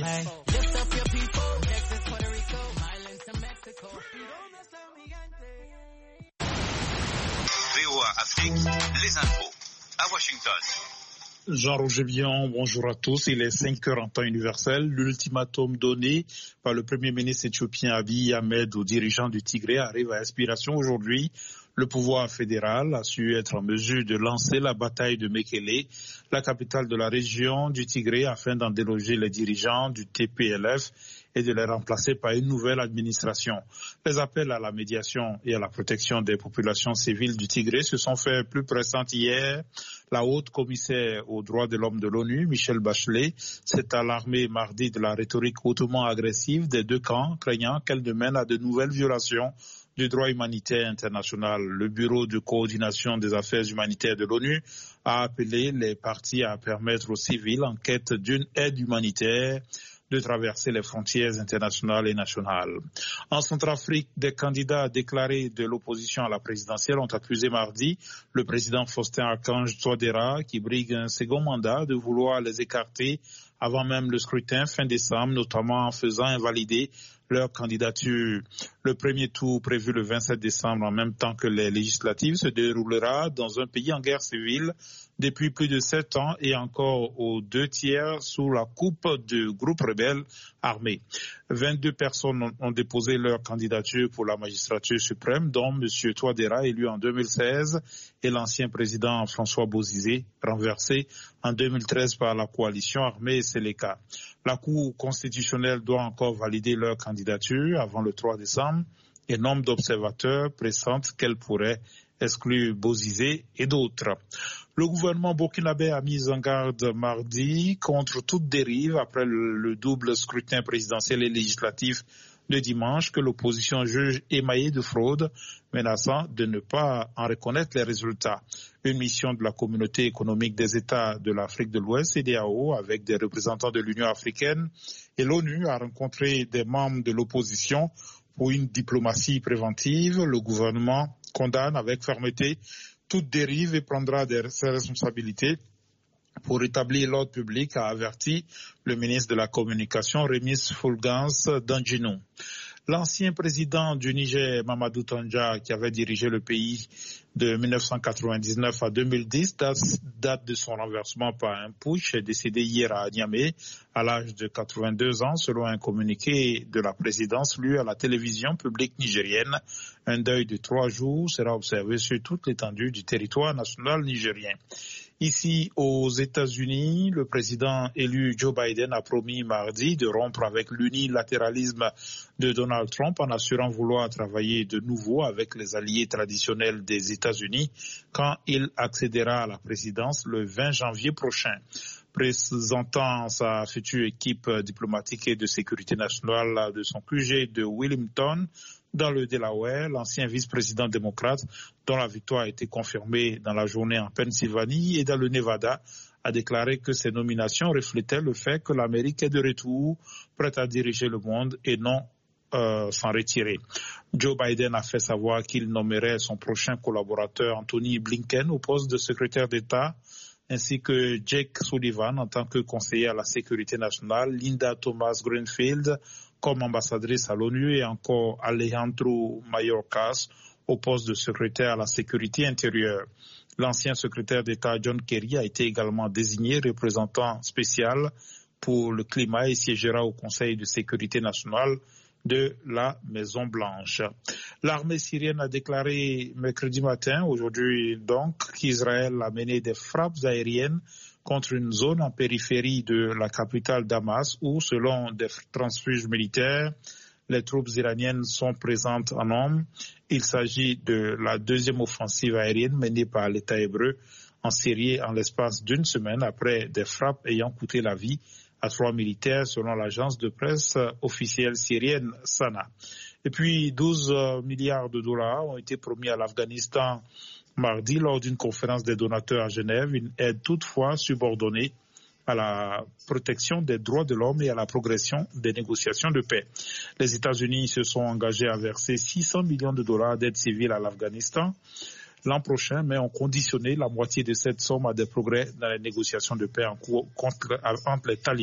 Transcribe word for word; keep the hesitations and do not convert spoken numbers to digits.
V O A Afrique, les infos à Washington. Jean-Roger Bion, bonjour à tous. Il est cinq heures en temps universel. L'ultimatum donné par le Premier ministre éthiopien Abiy Ahmed aux dirigeants du Tigré arrive à expiration aujourd'hui. Le pouvoir fédéral a su être en mesure de lancer la bataille de Mekele, la capitale de la région du Tigré, afin d'en déloger les dirigeants du T P L F et de les remplacer par une nouvelle administration. Les appels à la médiation et à la protection des populations civiles du Tigré se sont faits plus pressants hier. La haute commissaire aux droits de l'homme de l'ONU, Michelle Bachelet, s'est alarmée mardi de la rhétorique hautement agressive des deux camps, craignant qu'elle ne mène à de nouvelles violations du droit humanitaire international. Le Bureau de coordination des affaires humanitaires de l'ONU a appelé les parties à permettre aux civils en quête d'une aide humanitaire de traverser les frontières internationales et nationales. En Centrafrique, des candidats déclarés de l'opposition à la présidentielle ont accusé mardi le président Faustin Archange Touadéra, qui brigue un second mandat, de vouloir les écarter avant même le scrutin fin décembre, notamment en faisant invalider leur candidature. Le premier tour prévu le vingt-sept décembre, en même temps que les législatives, se déroulera dans un pays en guerre civile depuis plus de sept ans et encore aux deux tiers sous la coupe de groupes rebelles armés. vingt-deux personnes ont déposé leur candidature pour la magistrature suprême, dont M. Touadéra, élu en deux mille seize, et l'ancien président François Bozizé, renversé en deux mille treize par la coalition armée Séléka. La Cour constitutionnelle doit encore valider leur candidature avant le trois décembre et nombre d'observateurs pressentent qu'elle pourrait exclure Bozizé et d'autres. Le gouvernement burkinabé a mis en garde mardi contre toute dérive après le, le double scrutin présidentiel et législatif de dimanche que l'opposition juge émaillé de fraude, menaçant de ne pas en reconnaître les résultats. Une mission de la Communauté économique des États de l'Afrique de l'Ouest, C E D E A O, avec des représentants de l'Union africaine et l'ONU, a rencontré des membres de l'opposition pour une diplomatie préventive. Le gouvernement condamne avec fermeté toute dérive et prendra des, ses responsabilités pour rétablir l'ordre public, a averti le ministre de la Communication, Rémy Fulgence Danginou. L'ancien président du Niger, Mamadou Tandja, qui avait dirigé le pays de mille neuf cent quatre-vingt-dix-neuf à deux mille dix, date, date de son renversement par un putsch, est décédé hier à Niamey à l'âge de quatre-vingt-deux ans, selon un communiqué de la présidence lu à la télévision publique nigérienne. Un deuil de trois jours sera observé sur toute l'étendue du territoire national nigérien. Ici, aux États-Unis, le président élu Joe Biden a promis mardi de rompre avec l'unilatéralisme de Donald Trump en assurant vouloir travailler de nouveau avec les alliés traditionnels des États-Unis quand il accédera à la présidence le vingt janvier prochain. Présentant sa future équipe diplomatique et de sécurité nationale de son Q G de Wilmington, dans le Delaware, l'ancien vice-président démocrate, dont la victoire a été confirmée dans la journée en Pennsylvanie et dans le Nevada, a déclaré que ces nominations reflétaient le fait que l'Amérique est de retour, prête à diriger le monde et non euh, s'en retirer. Joe Biden a fait savoir qu'il nommerait son prochain collaborateur Anthony Blinken au poste de secrétaire d'État, ainsi que Jake Sullivan en tant que conseiller à la sécurité nationale, Linda Thomas-Greenfield comme ambassadrice à l'ONU et encore Alejandro Mayorkas au poste de secrétaire à la sécurité intérieure. L'ancien secrétaire d'État John Kerry a été également désigné représentant spécial pour le climat et siégera au Conseil de sécurité nationale de la Maison-Blanche. L'armée syrienne a déclaré mercredi matin, aujourd'hui donc, qu'Israël a mené des frappes aériennes contre une zone en périphérie de la capitale Damas où, selon des transfuges militaires, les troupes iraniennes sont présentes en nombre. Il s'agit de la deuxième offensive aérienne menée par l'État hébreu en Syrie en l'espace d'une semaine après des frappes ayant coûté la vie à trois militaires selon l'agence de presse officielle syrienne Sana. Et puis douze milliards de dollars ont été promis à l'Afghanistan mardi lors d'une conférence des donateurs à Genève, une aide toutefois subordonnée à la protection des droits de l'homme et à la progression des négociations de paix. Les États-Unis se sont engagés à verser six cents millions de dollars d'aide civile à l'Afghanistan l'an prochain, mais ont conditionné la moitié de cette somme à des progrès dans les négociations de paix en cours contre, entre les talibans